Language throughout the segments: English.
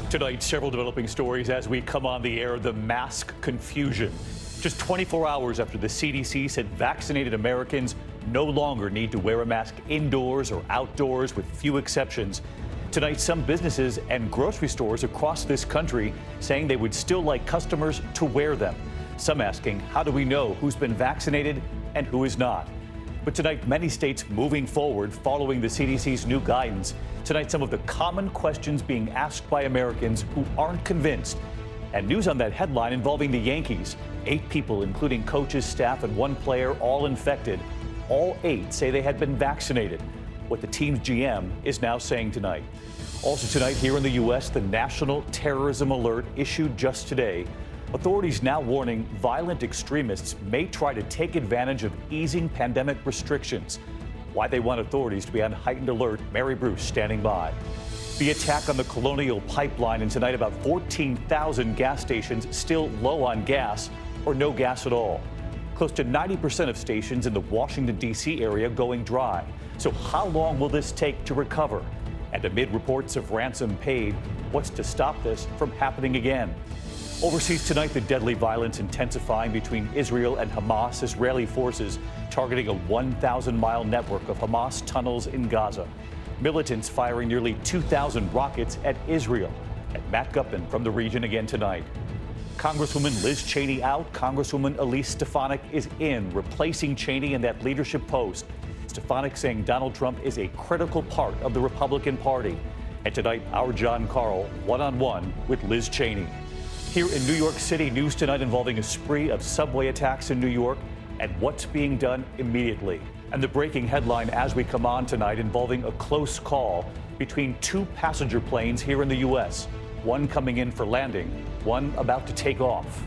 Tonight, several developing stories as we come on the air. The mask confusion. Just 24 hours after the CDC said vaccinated Americans no longer need to wear a mask indoors or outdoors, with few exceptions. Tonight, some businesses and grocery stores across this country saying they would still like customers to wear them. Some asking, how do we know who's been vaccinated and who is not? But tonight, many states moving forward following the CDC's new guidance. Tonight, some of the common questions being asked by Americans who aren't convinced. And news on that headline involving the Yankees. 8 people, including coaches, staff, and 1 player, all infected. All 8 say they had been vaccinated. What the team's GM is now saying tonight. Also tonight, here in the U.S., the National Terrorism Alert issued just today. Authorities now warning violent extremists may try to take advantage of easing pandemic restrictions. Why they want authorities to be on heightened alert. Mary Bruce standing by. The attack on the Colonial Pipeline, and tonight about 14,000 gas stations still low on gas or no gas at all. Close to 90% of stations in the Washington, D.C. area going dry. So how long will this take to recover? And amid reports of ransom paid, what's to stop this from happening again? Overseas tonight, the deadly violence intensifying between Israel and Hamas. Israeli forces targeting a 1,000-mile network of Hamas tunnels in Gaza. Militants firing nearly 2,000 rockets at Israel. And Matt Gutman from the region again tonight. Congresswoman Liz Cheney out. Congresswoman Elise Stefanik is in, replacing Cheney in that leadership post. Stefanik saying Donald Trump is a critical part of the Republican Party. And tonight, our John Carl one-on-one with Liz Cheney. Here in New York City, news tonight involving a spree of subway attacks in New York and what's being done immediately. And the breaking headline as we come on tonight involving a close call between 2 passenger planes here in the U.S. One coming in for landing, one about to take off.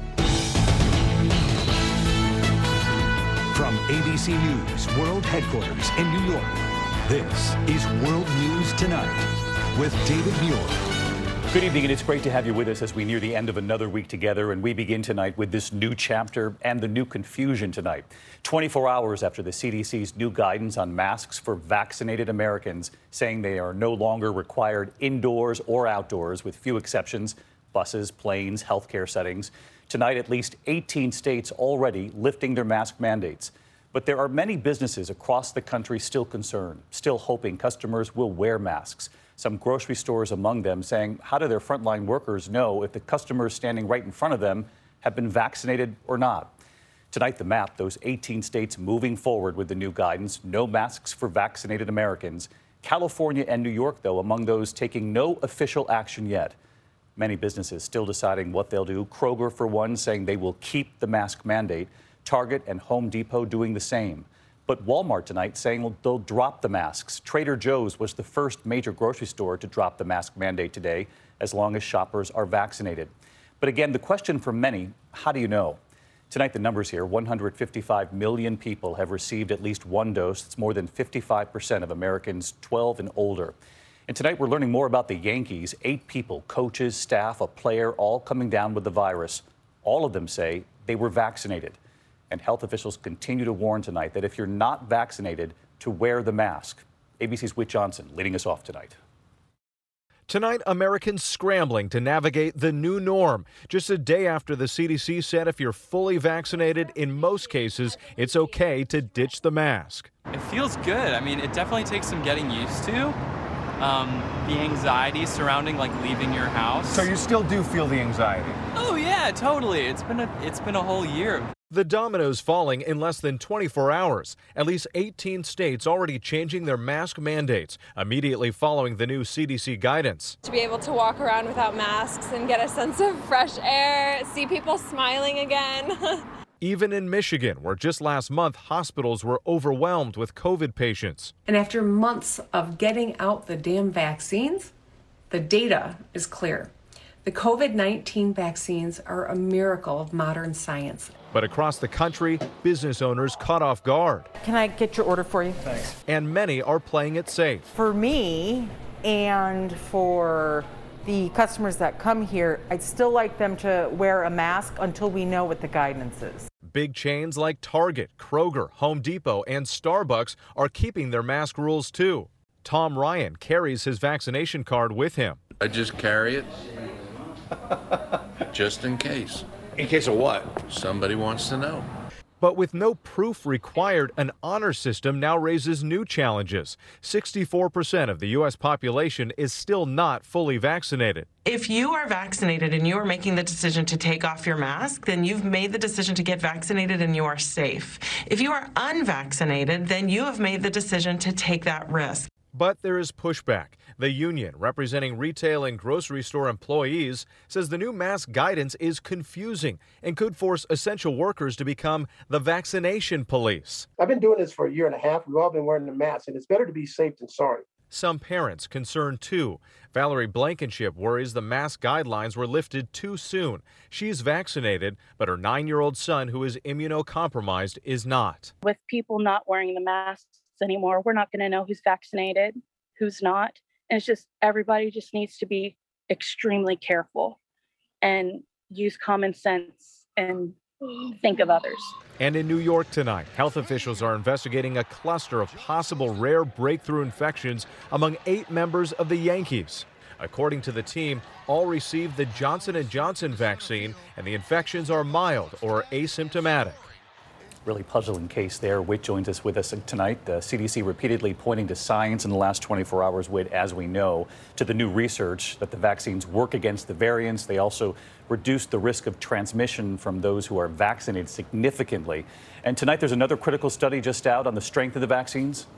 From ABC News World Headquarters in New York, this is World News Tonight with David Muir. Good evening, and it's great to have you with us as we near the end of another week together. And we begin tonight with this new chapter and the new confusion tonight. 24 hours after the CDC's new guidance on masks for vaccinated Americans, saying they are no longer required indoors or outdoors, with few exceptions, buses, planes, healthcare settings. Tonight, at least 18 states already lifting their mask mandates. But there are many businesses across the country still concerned, still hoping customers will wear masks. Some grocery stores among them saying, how do their frontline workers know if the customers standing right in front of them have been vaccinated or not? Tonight, the map, those 18 states moving forward with the new guidance, no masks for vaccinated Americans. California and New York, though, among those taking no official action yet. Many businesses still deciding what they'll do. Kroger, for one, saying they will keep the mask mandate. Target and Home Depot doing the same. But Walmart tonight saying they'll drop the masks. Trader Joe's was the first major grocery store to drop the mask mandate today, as long as shoppers are vaccinated. But again, the question for many, how do you know? Tonight, the numbers here, 155 million people have received at least 1 dose. It's more than 55% of Americans 12 and older. And tonight, we're learning more about the Yankees. 8 people, coaches, staff, a player, all coming down with the virus. All of them say they were vaccinated. And health officials continue to warn tonight that if you're not vaccinated, to wear the mask. ABC's Whit Johnson leading us off tonight. Tonight, Americans scrambling to navigate the new norm. Just a day after the CDC said if you're fully vaccinated, in most cases, it's okay to ditch the mask. It feels good. I mean, it definitely takes some getting used to. The anxiety surrounding leaving your house. So you still do feel the anxiety? Oh yeah, totally. It's been a whole year. The dominoes falling in less than 24 hours. At least 18 states already changing their mask mandates immediately following the new CDC guidance. To be able to walk around without masks and get a sense of fresh air, see people smiling again. Even in Michigan, where just last month hospitals were overwhelmed with COVID patients. And after months of getting out the damn vaccines, the data is clear. The COVID-19 vaccines are a miracle of modern science. But across the country, business owners caught off guard. Can I get your order for you? Thanks. And many are playing it safe. For me and for the customers that come here, I'd still like them to wear a mask until we know what the guidance is. Big chains like Target, Kroger, Home Depot, and Starbucks are keeping their mask rules too. Tom Ryan carries his vaccination card with him. I just carry it just in case. In case of what? Somebody wants to know. But with no proof required, an honor system now raises new challenges. 64% of the U.S. population is still not fully vaccinated. If you are vaccinated and you are making the decision to take off your mask, then you've made the decision to get vaccinated and you are safe. If you are unvaccinated, then you have made the decision to take that risk. But there is pushback. The union, representing retail and grocery store employees, says the new mask guidance is confusing and could force essential workers to become the vaccination police. I've been doing this for a year and a half. We've all been wearing the mask, and it's better to be safe than sorry. Some parents concerned too. Valerie Blankenship worries the mask guidelines were lifted too soon. She's vaccinated, but her 9-year-old son, who is immunocompromised, is not. With people not wearing the masks anymore, we're not going to know who's vaccinated, who's not. And it's just, everybody just needs to be extremely careful and use common sense and think of others. And in New York tonight, health officials are investigating a cluster of possible rare breakthrough infections among 8 members of the Yankees. According to the team, all received the Johnson & Johnson vaccine, and the infections are mild or asymptomatic. Really puzzling case there. Whit joins us with us tonight. The CDC repeatedly pointing to science in the last 24 hours, Whit, as we know, to the new research that the vaccines work against the variants. They also reduce the risk of transmission from those who are vaccinated significantly. And tonight there's another critical study just out on the strength of the vaccines.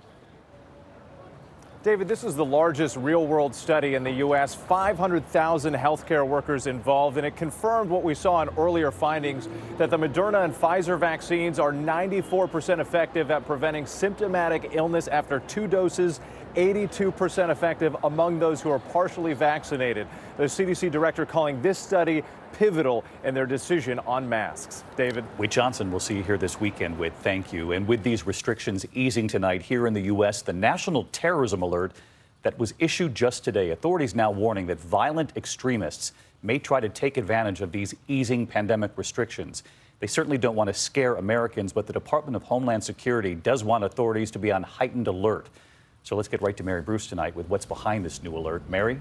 David, this is the largest real-world study in the U.S., 500,000 healthcare workers involved, and it confirmed what we saw in earlier findings, that the Moderna and Pfizer vaccines are 94% effective at preventing symptomatic illness after 2 doses, 82% effective among those who are partially vaccinated. The CDC director calling this study pivotal in their decision on masks. David. Whit Johnson, we'll see you here this weekend, Whit. Thank you. And with these restrictions easing tonight here in the U.S., the national terrorism alert that was issued just today, authorities now warning that violent extremists may try to take advantage of these easing pandemic restrictions. They certainly don't want to scare Americans, but the Department of Homeland Security does want authorities to be on heightened alert. So let's get right to Mary Bruce tonight with what's behind this new alert. Mary?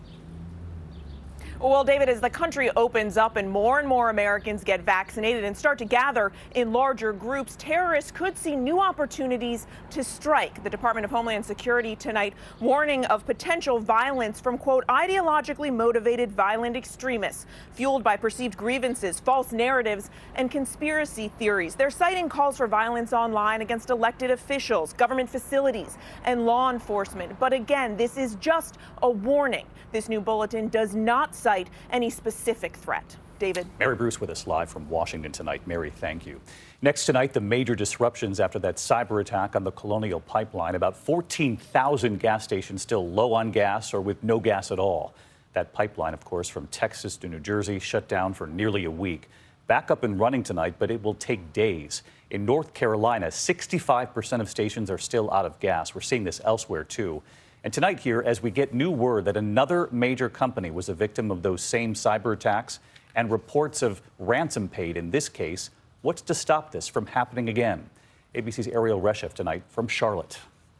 Well, David, as the country opens up and more Americans get vaccinated and start to gather in larger groups, terrorists could see new opportunities to strike. The Department of Homeland Security tonight warning of potential violence from, quote, ideologically motivated violent extremists, fueled by perceived grievances, false narratives, and conspiracy theories. They're citing calls for violence online against elected officials, government facilities, and law enforcement. But again, this is just a warning. This new bulletin does not cite any specific threat. David. Mary Bruce with us live from Washington tonight. Mary, thank you. Next tonight, the major disruptions after that cyber attack on the Colonial Pipeline. About 14,000 gas stations still low on gas or with no gas at all. That pipeline, of course, from Texas to New Jersey, shut down for nearly a week. Back up and running tonight, but it will take days. In North Carolina, 65% of stations are still out of gas. We're seeing this elsewhere, too. And tonight here, as we get new word that another major company was a victim of those same cyber attacks and reports of ransom paid in this case, what's to stop this from happening again? ABC's Ariel Reshef tonight from Charlotte.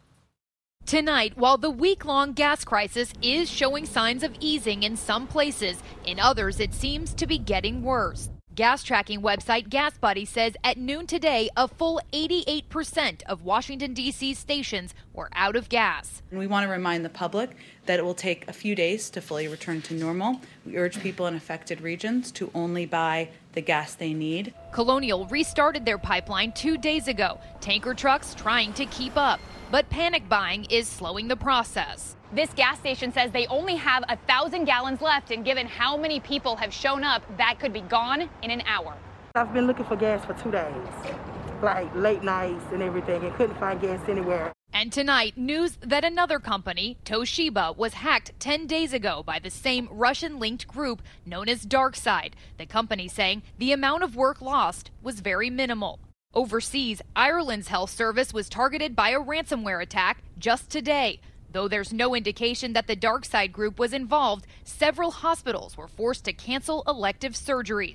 Tonight, while the week-long gas crisis is showing signs of easing in some places, in others it seems to be getting worse. Gas tracking website GasBuddy says at noon today, a full 88% of Washington, D.C. stations were out of gas. And we want to remind the public that it will take a few days to fully return to normal. We urge people in affected regions to only buy the gas they need. Colonial restarted their pipeline 2 days ago. Tanker trucks trying to keep up, but panic buying is slowing the process. This gas station says they only have 1,000 gallons left, and given how many people have shown up, that could be gone in an hour. I've been looking for gas for 2 days, like late nights and everything, and couldn't find gas anywhere. And tonight, news that another company, Toshiba, was hacked 10 days ago by the same Russian-linked group known as DarkSide. The company saying the amount of work lost was very minimal. Overseas, Ireland's health service was targeted by a ransomware attack just today. Though there's no indication that the DarkSide group was involved, several hospitals were forced to cancel elective surgeries.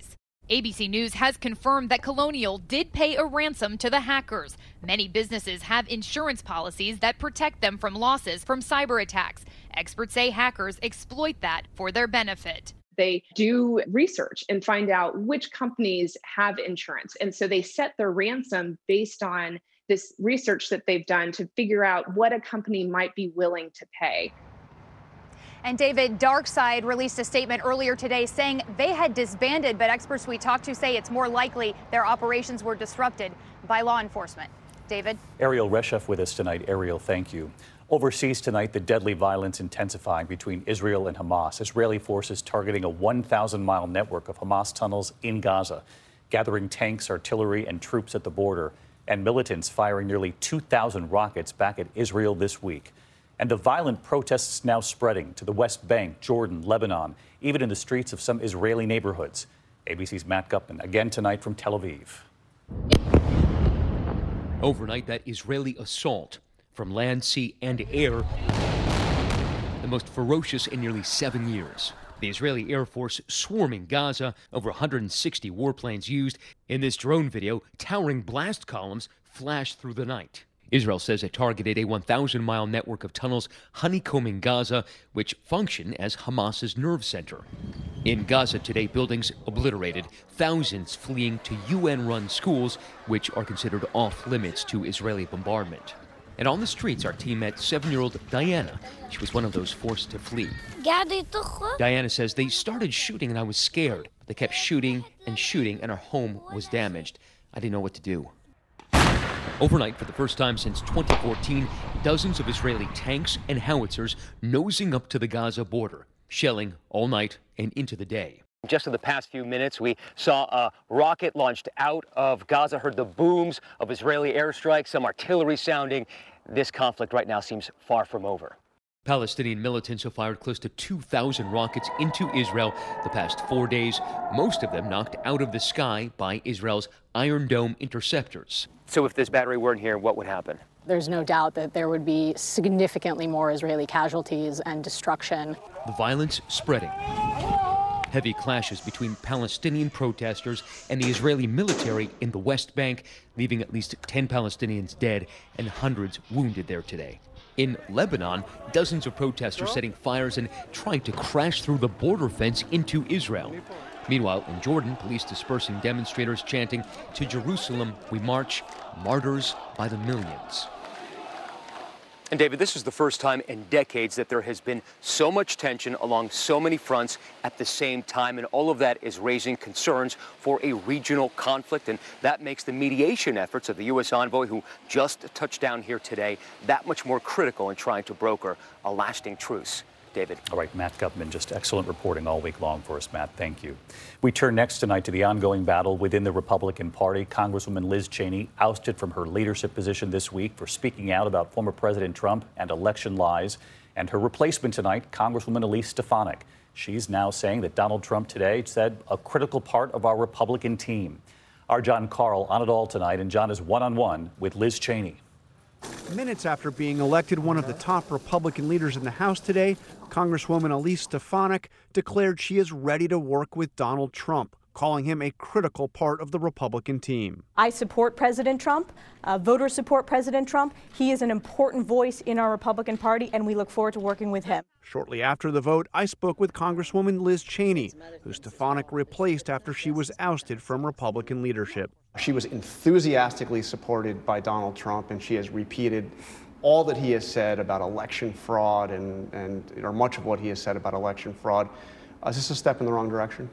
ABC News has confirmed that Colonial did pay a ransom to the hackers. Many businesses have insurance policies that protect them from losses from cyber attacks. Experts say hackers exploit that for their benefit. They do research and find out which companies have insurance. And so they set their ransom based on this research that they've done to figure out what a company might be willing to pay. And David, DarkSide released a statement earlier today saying they had disbanded, but experts we talked to say it's more likely their operations were disrupted by law enforcement. David? Ariel Reshef with us tonight. Ariel, thank you. Overseas tonight, the deadly violence intensifying between Israel and Hamas. Israeli forces targeting a 1,000-mile network of Hamas tunnels in Gaza, gathering tanks, artillery, and troops at the border, and militants firing nearly 2,000 rockets back at Israel this week. And the violent protests now spreading to the West Bank, Jordan, Lebanon, even in the streets of some Israeli neighborhoods. ABC's Matt Gupman again tonight from Tel Aviv. Overnight, that Israeli assault from land, sea, and air, the most ferocious in nearly 7 years. The Israeli Air Force swarming Gaza, over 160 warplanes used. In this drone video, towering blast columns flash through the night. Israel says it targeted a 1,000-mile network of tunnels honeycombing Gaza, which function as Hamas's nerve center. In Gaza today, buildings obliterated, thousands fleeing to UN-run schools, which are considered off-limits to Israeli bombardment. And on the streets, our team met 7-year-old Diana. She was one of those forced to flee. Diana says, they started shooting and I was scared. They kept shooting, and our home was damaged. I didn't know what to do. Overnight, for the first time since 2014, dozens of Israeli tanks and howitzers nosing up to the Gaza border, shelling all night and into the day. Just in the past few minutes, we saw a rocket launched out of Gaza, heard the booms of Israeli airstrikes, some artillery sounding. This conflict right now seems far from over. Palestinian militants have fired close to 2,000 rockets into Israel the past 4 days, most of them knocked out of the sky by Israel's Iron Dome interceptors. So if this battery weren't here, what would happen? There's no doubt that there would be significantly more Israeli casualties and destruction. The violence spreading. Heavy clashes between Palestinian protesters and the Israeli military in the West Bank, leaving at least 10 Palestinians dead and hundreds wounded there today. In Lebanon, dozens of protesters setting fires and trying to crash through the border fence into Israel. Meanwhile, in Jordan, police dispersing demonstrators chanting, "To Jerusalem we march, martyrs by the millions." And David, this is the first time in decades that there has been so much tension along so many fronts at the same time, and all of that is raising concerns for a regional conflict, and that makes the mediation efforts of the U.S. envoy, who just touched down here today, that much more critical in trying to broker a lasting truce. David. All right, Matt Gupman, just excellent reporting all week long for us, Matt. Thank you. We turn next tonight to the ongoing battle within the Republican Party. Congresswoman Liz Cheney ousted from her leadership position this week for speaking out about former President Trump and election lies. And her replacement tonight, Congresswoman Elise Stefanik. She's now saying that Donald Trump today said a critical part of our Republican team. Our John Carl on it all tonight, and John is one-on-one with Liz Cheney. Minutes after being elected one of the top Republican leaders in the House today, Congresswoman Elise Stefanik declared she is ready to work with Donald Trump, calling him a critical part of the Republican team. I support President Trump. Voters support President Trump. He is an important voice in our Republican Party, and we look forward to working with him. Shortly after the vote, I spoke with Congresswoman Liz Cheney, who Stefanik replaced after she was ousted from Republican leadership. She was enthusiastically supported by Donald Trump, and she has repeated all that he has said about election fraud or much of what he has said about election fraud. Is this a step in the wrong direction?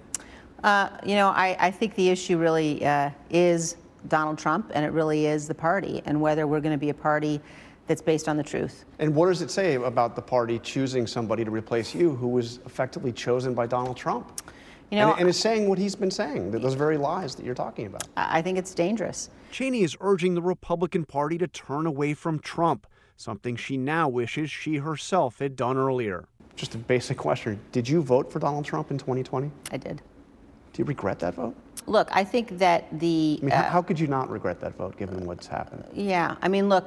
I think the issue really is Donald Trump, and it really is the party, and whether we're going to be a party that's based on the truth. And what does it say about the party choosing somebody to replace you who was effectively chosen by Donald Trump? And is saying what he's been saying, those very lies that you're talking about. I think it's dangerous. Cheney is urging the Republican Party to turn away from Trump, something she now wishes she herself had done earlier. Just a basic question. Did you vote for Donald Trump in 2020? I did. Do you regret that vote? Look, I think that how could you not regret that vote given what's happened? Yeah, look,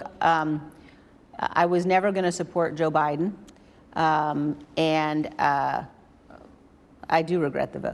I was never going to support Joe Biden, and I do regret the vote.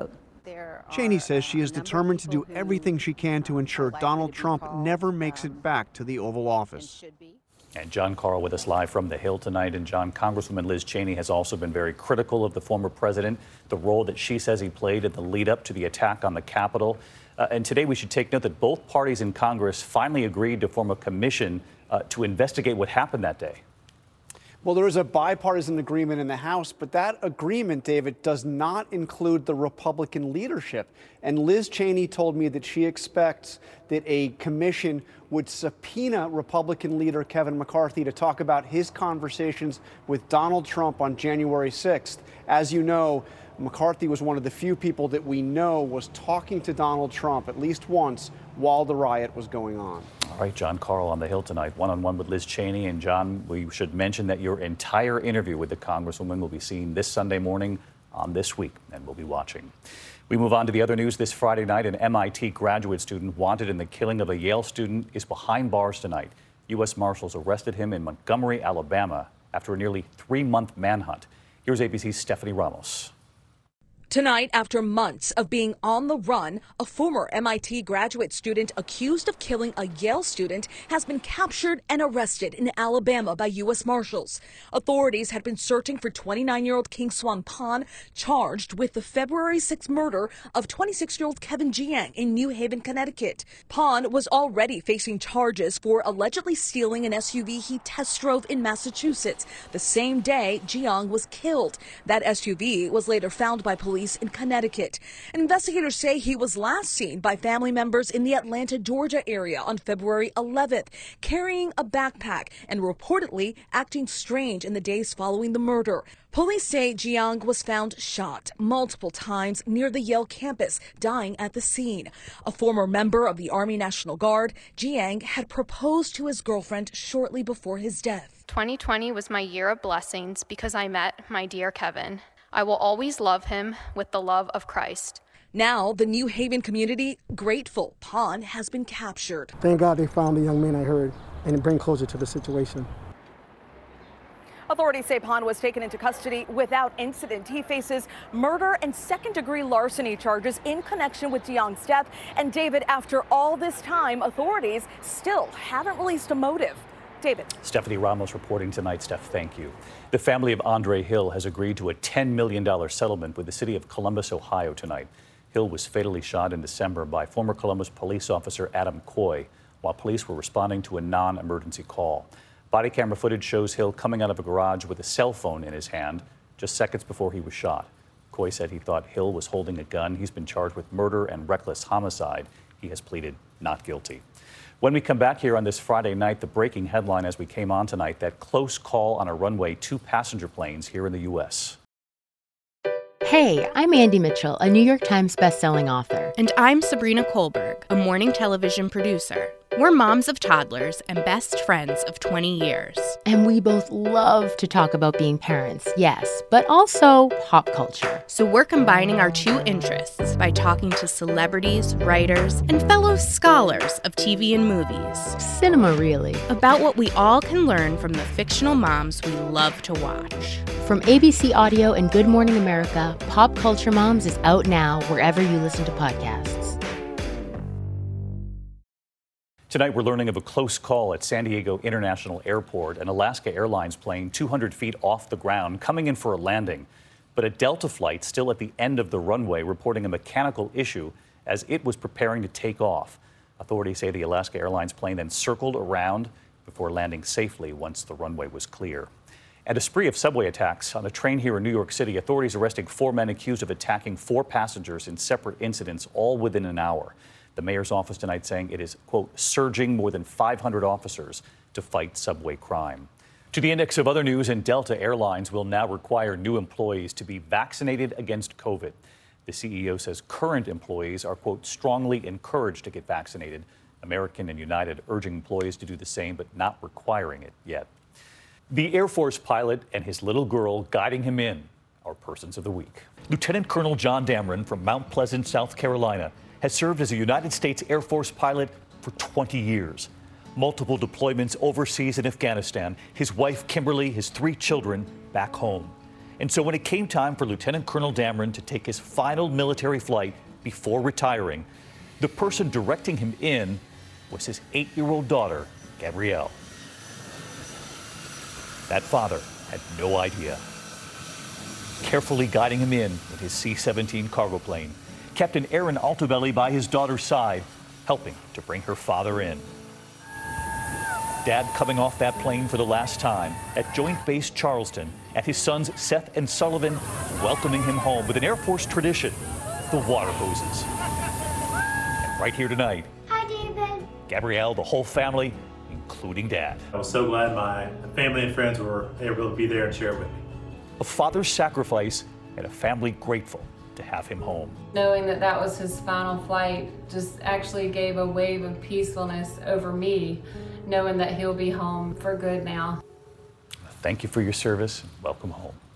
Cheney says she is determined to do everything she can to ensure Donald Trump never makes it back to the Oval Office. And John Carl with us live from the Hill tonight. And John, Congresswoman Liz Cheney has also been very critical of the former president, the role that she says he played in the lead up to the attack on the Capitol. And today we should take note that both parties in Congress finally agreed to form a commission to investigate what happened that day. Well, there is a bipartisan agreement in the House, but that agreement, David, does not include the Republican leadership. And Liz Cheney told me that she expects that a commission would subpoena Republican leader Kevin McCarthy to talk about his conversations with Donald Trump on January 6th. As you know, McCarthy was one of the few people that we know was talking to Donald Trump at least once while the riot was going on. All right, John Carl on the Hill tonight, one-on-one with Liz Cheney. And John, we should mention that your entire interview with the Congresswoman will be seen this Sunday morning on This Week, and we'll be watching. We move on to the other news. This Friday night, an MIT graduate student wanted in the killing of a Yale student is behind bars tonight. U.S. Marshals arrested him in Montgomery, Alabama, after a nearly 3-month manhunt. Here's ABC's Stephanie Ramos. Tonight, after months of being on the run, a former MIT graduate student accused of killing a Yale student has been captured and arrested in Alabama by U.S. Marshals. Authorities had been searching for 29-year-old King Swan Pan, charged with the February 6 murder of 26-year-old Kevin Jiang in New Haven, Connecticut. Pan was already facing charges for allegedly stealing an SUV he test drove in Massachusetts the same day Jiang was killed. That SUV was later found by police in Connecticut. Investigators say he was last seen by family members in the Atlanta, Georgia area on February 11th, carrying a backpack and reportedly acting strange in the days following the murder. Police say Jiang was found shot multiple times near the Yale campus, dying at the scene. A former member of the Army National Guard, Jiang had proposed to his girlfriend shortly before his death. 2020 was my year of blessings because I met my dear Kevin. I will always love him with the love of Christ. Now, the New Haven community grateful Pan has been captured. Thank God they found the young man I heard and bring closure to the situation. Authorities say Pan was taken into custody without incident. He faces murder and second-degree larceny charges in connection with Jiang's death. And David, after all this time, authorities still haven't released a motive. David. Stephanie Ramos reporting tonight. Steph, thank you. The family of Andre Hill has agreed to a $10 million settlement with the city of Columbus, Ohio tonight. Hill was fatally shot in December by former Columbus police officer Adam Coy while police were responding to a non-emergency call. Body camera footage shows Hill coming out of a garage with a cell phone in his hand just seconds before he was shot. Coy said he thought Hill was holding a gun. He's been charged with murder and reckless homicide. He has pleaded not guilty. When we come back here on this Friday night, the breaking headline as we came on tonight, that close call on a runway, 2 passenger planes here in the U.S. Hey, I'm Andy Mitchell, a New York Times bestselling author. And I'm Sabrina Kohlberg, a morning television producer. We're moms of toddlers and best friends of 20 years. And we both love to talk about being parents, yes, but also pop culture. So we're combining our 2 interests by talking to celebrities, writers, and fellow scholars of TV and movies. Cinema, really. About what we all can learn from the fictional moms we love to watch. From ABC Audio and Good Morning America, Pop Culture Moms is out now wherever you listen to podcasts. Tonight, we're learning of a close call at San Diego International Airport, an Alaska Airlines plane 200 feet off the ground coming in for a landing. But a Delta flight still at the end of the runway reporting a mechanical issue as it was preparing to take off. Authorities say the Alaska Airlines plane then circled around before landing safely once the runway was clear. And a spree of subway attacks on a train here in New York City. Authorities arresting 4 men accused of attacking 4 passengers in separate incidents, all within an hour. The mayor's office tonight saying it is, quote, surging more than 500 officers to fight subway crime. To the index of other news, and Delta Airlines will now require new employees to be vaccinated against COVID. The CEO says current employees are, quote, strongly encouraged to get vaccinated. American and United urging employees to do the same, but not requiring it yet. The Air Force pilot and his little girl guiding him in are persons of the week. Lieutenant Colonel John Dameron from Mount Pleasant, South Carolina, has served as a United States Air Force pilot for 20 years. Multiple deployments overseas in Afghanistan, his wife Kimberly, his 3 children back home. And so when it came time for Lieutenant Colonel Dameron to take his final military flight before retiring, the person directing him in was his 8-year-old daughter, Gabrielle. That father had no idea. Carefully guiding him in with his C-17 cargo plane, Captain Aaron Altobelli by his daughter's side, helping to bring her father in. Dad coming off that plane for the last time at Joint Base Charleston, at his sons Seth and Sullivan welcoming him home with an Air Force tradition, the water hoses. And right here tonight, hi, David. Gabrielle, the whole family, including Dad. I was so glad my family and friends were able to be there and share it with me. A father's sacrifice and a family grateful to have him home. Knowing that that was his final flight just actually gave a wave of peacefulness over me, knowing that he'll be home for good now. Thank you for your service and welcome home.